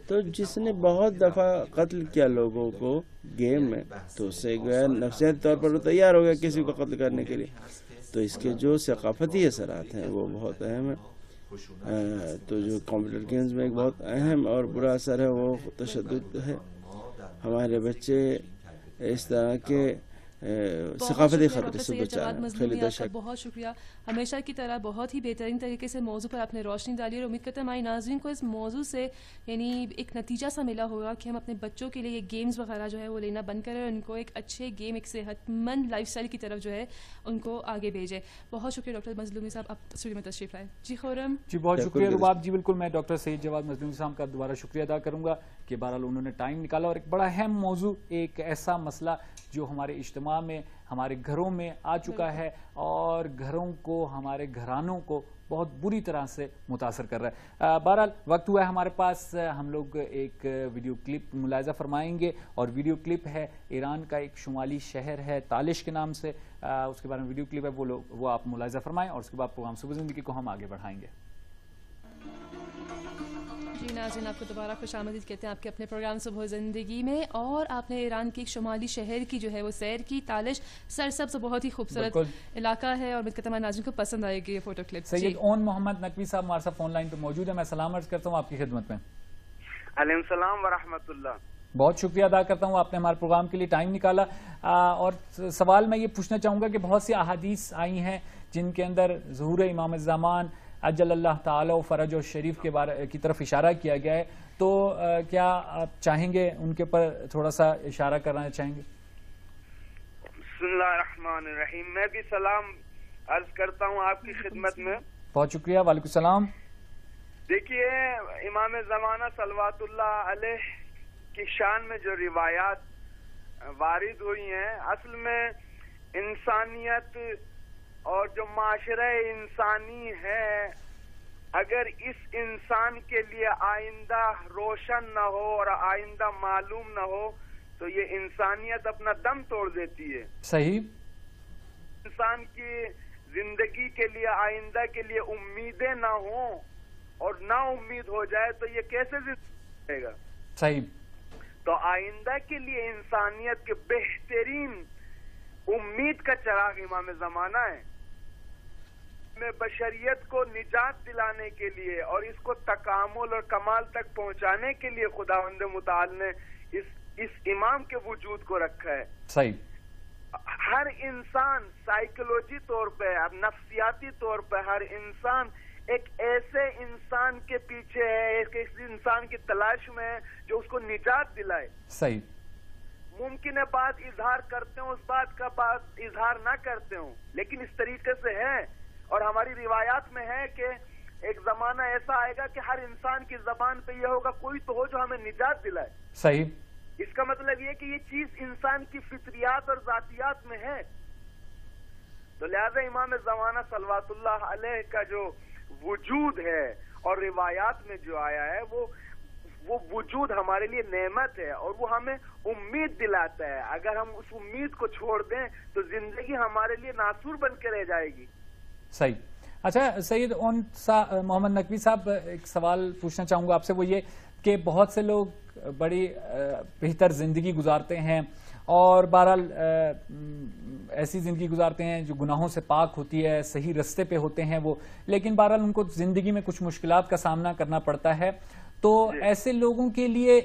Speaker 6: تو جس نے بہت دفعہ قتل کیا لوگوں کو گیم میں، تو اس سے گویا نفسیاتی طور پر وہ تیار ہو گیا کسی کو قتل کرنے کے لیے. تو اس کے جو ثقافتی اثرات ہیں وہ بہت اہم ہیں. تو جو کمپیوٹر گیمز میں ایک بہت اہم اور برا اثر ہے وہ تشدد ہے. ہمارے بچے اس طرح کے ثقافتی خطرے سے بچا رہے ہیں.
Speaker 2: بہت شکریہ. ہمیشہ کی طرح بہت ہی بہترین طریقے سے موضوع پر آپ نے روشنی ڈالی، اور امید کرتے ہیں ہمارے ناظرین کو اس موضوع سے یعنی ایک نتیجہ سا ملا ہوگا کہ ہم اپنے بچوں کے لیے یہ گیمز وغیرہ جو ہے وہ لینا بند کریں اور ان کو ایک اچھے گیم، ایک صحت مند لائف اسٹائل کی طرف جو ہے ان کو آگے بھیجیں. بہت شکریہ ڈاکٹر مظلومی صاحب، آپ اسٹوڈیو میں تشریف لائیں. جی خورم.
Speaker 1: جی بہت شکریہ رباب جی. بالکل میں ڈاکٹر سید جواد مظلومی صاحب کا دوبارہ شکریہ ادا کروں گا کہ بہرحال انہوں نے ٹائم نکالا اور ایک بڑا اہم موضوع، ایک ایسا مسئلہ جو ہمارے اجتماع میں، ہمارے گھروں میں آ چکا ہے اور گھروں کو، ہمارے گھرانوں کو بہت بری طرح سے متاثر کر رہا ہے. بہرحال وقت ہوا ہے ہمارے پاس، ہم لوگ ایک ویڈیو کلپ ملاحظہ فرمائیں گے، اور ویڈیو کلپ ہے ایران کا ایک شمالی شہر ہے تالش کے نام سے، اس کے بارے میں ویڈیو کلپ ہے، وہ آپ ملاحظہ فرمائیں اور اس کے بعد پروگرام صبح زندگی کو ہم آگے بڑھائیں گے.
Speaker 2: جی ناظرین، آپ کو دوبارہ خوش آمدید کہتے ہیں آپ کے اپنے پروگرام صبح زندگی میں. اور آپ نے ایران کے ایک شمالی شہر کی جو ہے وہ سیر کی. تالش سرسبز بہت ہی خوبصورت علاقہ ہے اور امید کرتا ہوں ناظرین کو پسند آئے گی یہ فوٹو کلپ.
Speaker 1: سید اون محمد نقوی صاحب ہمارے ساتھ فون لائن پہ موجود ہے، میں سلام عرض کرتا ہوں آپ کی خدمت میں.
Speaker 8: علیکم السلام ورحمۃ اللہ.
Speaker 1: بہت شکریہ ادا کرتا ہوں آپ نے ہمارے پروگرام کے لیے ٹائم نکالا. اور سوال میں یہ پوچھنا چاہوں گا کہ بہت سی احادیث آئی ہیں جن کے اندر ظہور امام زمان عجل اللہ تعالی و فرج و شریف کے بارے کی طرف اشارہ کیا گیا ہے، تو کیا آپ چاہیں گے ان کے پر تھوڑا سا اشارہ کرنا چاہیں گے؟
Speaker 8: بسم اللہ الرحمن الرحیم. میں بھی سلام عرض کرتا ہوں آپ کی خدمت میں.
Speaker 1: بہت شکریہ. وعلیکم السلام.
Speaker 8: دیکھیے، امام زمانہ صلوات اللہ علیہ کی شان میں جو روایات وارد ہوئی ہیں، اصل میں انسانیت اور جو معاشرہ انسانی ہے، اگر اس انسان کے لیے آئندہ روشن نہ ہو اور آئندہ معلوم نہ ہو تو یہ انسانیت اپنا دم توڑ دیتی ہے.
Speaker 1: صحیح.
Speaker 8: انسان کی زندگی کے لیے، آئندہ کے لیے امیدیں نہ ہوں اور نا امید ہو جائے تو یہ کیسے زندگی رہے گا؟
Speaker 1: صحیح.
Speaker 8: تو آئندہ کے لیے انسانیت کے بہترین امید کا چراغ امام زمانہ ہے. میں بشریت کو نجات دلانے کے لیے اور اس کو تکامل اور کمال تک پہنچانے کے لیے خداوند متعال نے اس امام کے وجود کو رکھا ہے.
Speaker 1: صحیح.
Speaker 8: ہر انسان سائیکولوجی طور پہ، نفسیاتی طور پہ ہر انسان ایک ایسے انسان کے پیچھے ہے، ایک انسان کی تلاش میں ہے جو اس کو نجات دلائے.
Speaker 1: صحیح.
Speaker 8: ممکن ہے بات اظہار کرتے ہوں، اس بات کا بات اظہار نہ کرتے ہوں، لیکن اس طریقے سے ہے. اور ہماری روایات میں ہے کہ ایک زمانہ ایسا آئے گا کہ ہر انسان کی زبان پہ یہ ہوگا کوئی تو ہو جو ہمیں نجات دلائے.
Speaker 1: صحیح.
Speaker 8: اس کا مطلب یہ کہ یہ چیز انسان کی فطریات اور ذاتیات میں ہے. تو لہذا امام زمانہ صلوات اللہ علیہ کا جو وجود ہے اور روایات میں جو آیا ہے وہ وجود ہمارے لیے نعمت ہے اور وہ ہمیں امید دلاتا ہے. اگر ہم اس امید کو چھوڑ دیں تو زندگی ہمارے لیے ناسور بن کے رہ جائے گی.
Speaker 1: صحیح. اچھا سید اون محمد نقوی صاحب، ایک سوال پوچھنا چاہوں گا آپ سے، وہ یہ کہ بہت سے لوگ بڑی بہتر زندگی گزارتے ہیں اور بہرحال ایسی زندگی گزارتے ہیں جو گناہوں سے پاک ہوتی ہے، صحیح رستے پہ ہوتے ہیں وہ، لیکن بہرحال ان کو زندگی میں کچھ مشکلات کا سامنا کرنا پڑتا ہے. تو ایسے لوگوں کے لیے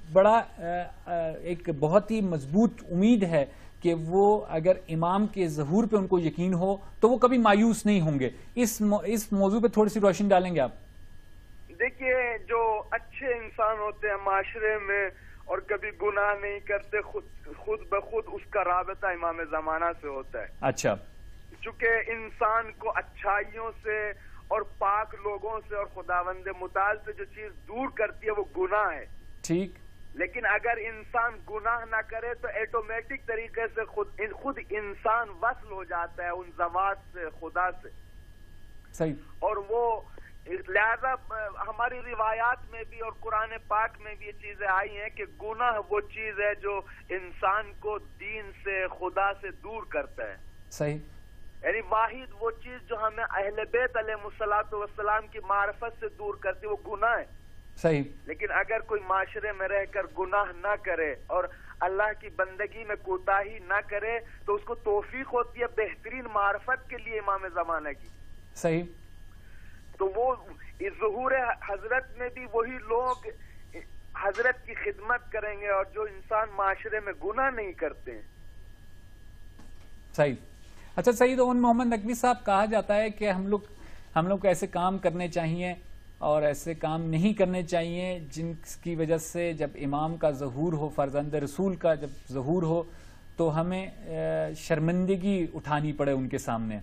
Speaker 1: ایک بہت ہی مضبوط امید ہے کہ وہ اگر امام کے ظہور پہ ان کو یقین ہو تو وہ کبھی مایوس نہیں ہوں گے. اس موضوع پہ تھوڑی سی روشنی ڈالیں گے آپ؟
Speaker 8: دیکھیے، جو اچھے انسان ہوتے ہیں معاشرے میں اور کبھی گناہ نہیں کرتے، خود بخود اس کا رابطہ امام زمانہ سے ہوتا ہے.
Speaker 1: اچھا.
Speaker 8: چونکہ انسان کو اچھائیوں سے اور پاک لوگوں سے اور خداوند متعال سے جو چیز دور کرتی ہے وہ گناہ ہے.
Speaker 1: ٹھیک.
Speaker 8: لیکن اگر انسان گناہ نہ کرے تو ایٹومیٹک طریقے سے خود انسان وصل ہو جاتا ہے ان ذوات سے، خدا سے.
Speaker 1: صحیح.
Speaker 8: اور وہ لہذا ہماری روایات میں بھی اور قرآن پاک میں بھی یہ چیزیں آئی ہیں کہ گناہ وہ چیز ہے جو انسان کو دین سے، خدا سے دور کرتا ہے.
Speaker 1: صحیح.
Speaker 8: یعنی واحد وہ چیز جو ہمیں اہل بیت علیہ الصلوۃ والسلام کی معرفت سے دور کرتی ہے وہ گناہ ہے.
Speaker 1: صحیح.
Speaker 8: لیکن اگر کوئی معاشرے میں رہ کر گناہ نہ کرے اور اللہ کی بندگی میں کوتاہی نہ کرے تو اس کو توفیق ہوتی ہے بہترین معرفت کے لیے امام زمانہ کی.
Speaker 1: صحیح.
Speaker 8: تو وہ ظہور حضرت میں بھی وہی لوگ حضرت کی خدمت کریں گے اور جو انسان معاشرے میں گناہ نہیں کرتے ہیں.
Speaker 1: صحیح. اچھا سید اون محمد نقوی صاحب، کہا جاتا ہے کہ ہم لوگ کو ایسے کام کرنے چاہیے اور ایسے کام نہیں کرنے چاہیے جن کی وجہ سے جب امام کا ظہور ہو، فرزند رسول کا جب ظہور ہو تو ہمیں شرمندگی اٹھانی پڑے ان کے سامنے.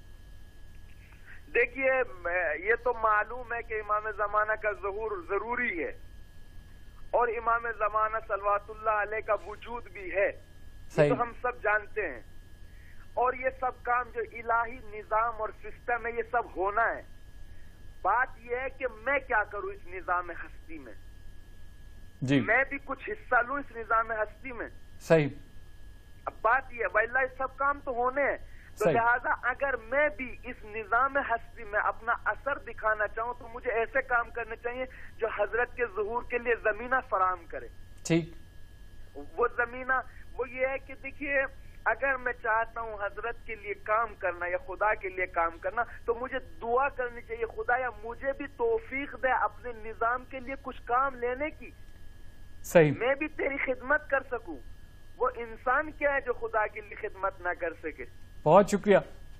Speaker 8: دیکھیے یہ تو معلوم ہے کہ امام زمانہ کا ظہور ضروری ہے اور امام زمانہ صلوات اللہ علیہ کا وجود بھی ہے، یہ تو ہم سب جانتے ہیں. اور یہ سب کام جو الہی نظام اور سسٹم ہے یہ سب ہونا ہے. بات یہ ہے کہ میں کیا کروں اس نظام ہستی میں،
Speaker 1: جی
Speaker 8: میں بھی کچھ حصہ لوں اس نظام ہستی میں.
Speaker 1: صحیح.
Speaker 8: اب بات یہ ہے واللہ یہ سب کام تو ہونے ہیں، تو لہٰذا اگر میں بھی اس نظام ہستی میں اپنا اثر دکھانا چاہوں تو مجھے ایسے کام کرنے چاہیے جو حضرت کے ظہور کے لیے زمینہ فراہم کرے.
Speaker 1: ٹھیک.
Speaker 8: وہ زمینہ وہ یہ ہے کہ دیکھیے اگر میں چاہتا ہوں حضرت کے لیے کام کرنا یا خدا کے لیے کام کرنا تو مجھے دعا کرنی چاہیے خدا یا مجھے بھی توفیق دے اپنے نظام کے لیے کچھ کام لینے کی.
Speaker 1: صحیح.
Speaker 8: میں بھی تیری خدمت کر سکوں. وہ انسان کیا ہے جو خدا کے لیے خدمت نہ کر سکے.
Speaker 1: بہت شکریہ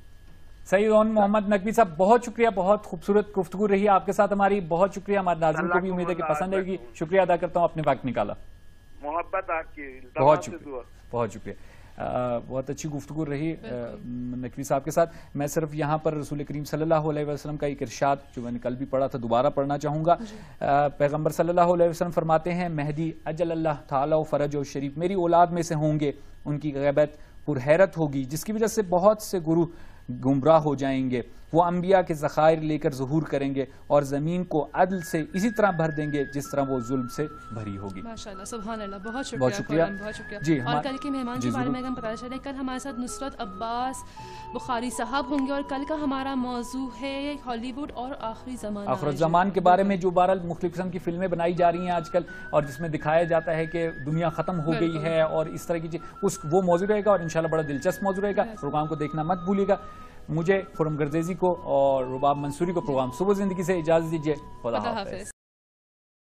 Speaker 1: سید اون محمد نقوی صاحب، بہت شکریہ. بہت خوبصورت گفتگو رہی آپ کے ساتھ ہماری. بہت شکریہ. ہمارے ناظرین کو بھی امید ہے کہ پسند آئے گی. شکریہ ادا کرتا ہوں، اپنے وقت نکالا.
Speaker 8: محبت آپ کی.
Speaker 1: بہت شکریہ. بہت شکریہ. بہت اچھی گفتگو رہی نقوی صاحب کے ساتھ. میں صرف یہاں پر رسول کریم صلی اللہ علیہ وسلم کا ایک ارشاد جو میں نے کل بھی پڑھا تھا دوبارہ پڑھنا چاہوں گا. پیغمبر صلی اللہ علیہ وسلم فرماتے ہیں مہدی اجل اللہ تعالی و فرج و شریف میری اولاد میں سے ہوں گے، ان کی غیبت پرحیرت ہوگی جس کی وجہ سے بہت سے گروہ گمراہ ہو جائیں گے. وہ انبیاء کے ذخائر لے کر ظہور کریں گے اور زمین کو عدل سے اسی طرح بھر دیں گے جس طرح وہ ظلم سے بھری ہوگی.
Speaker 2: ماشاءاللہ سبحان اللہ. بہت شکریہ.
Speaker 1: بہت شکریہ. جی
Speaker 2: اور کل کے مہمان کے بارے میں ہم بتا چلیں، کل ہمارے ساتھ نصرت عباس بخاری صاحب ہوں گے اور کل کا ہمارا موضوع ہے ہالی ووڈ اور آخری زمان.
Speaker 1: آخر الزمان کے بارے میں جو بہرحال مختلف قسم کی فلمیں بنائی جا رہی ہیں آج کل اور جس میں دکھایا جاتا ہے کہ دنیا ختم ہو گئی ہے اور اس طرح کی وہ موضوع رہے گا اور انشاءاللہ بڑا دلچسپ موضوع رہے گا. پروگرام کو دیکھنا مت بھولیے گا. مجھے خرم گرزیزی کو اور رباب منصوری کو پروگرام صبح زندگی سے اجازت دیجیے. خدا حافظ.